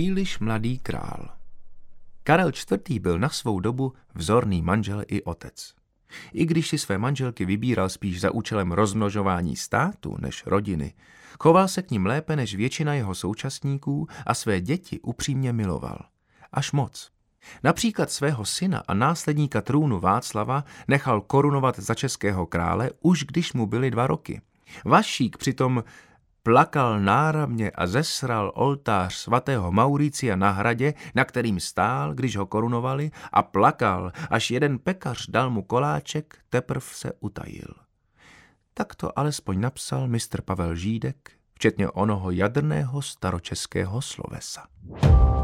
Příliš mladý král. Karel IV. Byl na svou dobu vzorný manžel i otec. I když si své manželky vybíral spíš za účelem rozmnožování státu než rodiny, choval se k nim lépe než většina jeho současníků a své děti upřímně miloval. Až moc. Například svého syna a následníka trůnu Václava nechal korunovat za českého krále, už když mu byly 2 roky. Vašík přitom plakal náramně a zesral oltář svatého Mauricia na hradě, na kterým stál, když ho korunovali, a plakal, až jeden pekař dal mu koláček, teprv se utajil. Tak to alespoň napsal mistr Pavel Žídek, včetně onoho jadrného staročeského slovesa.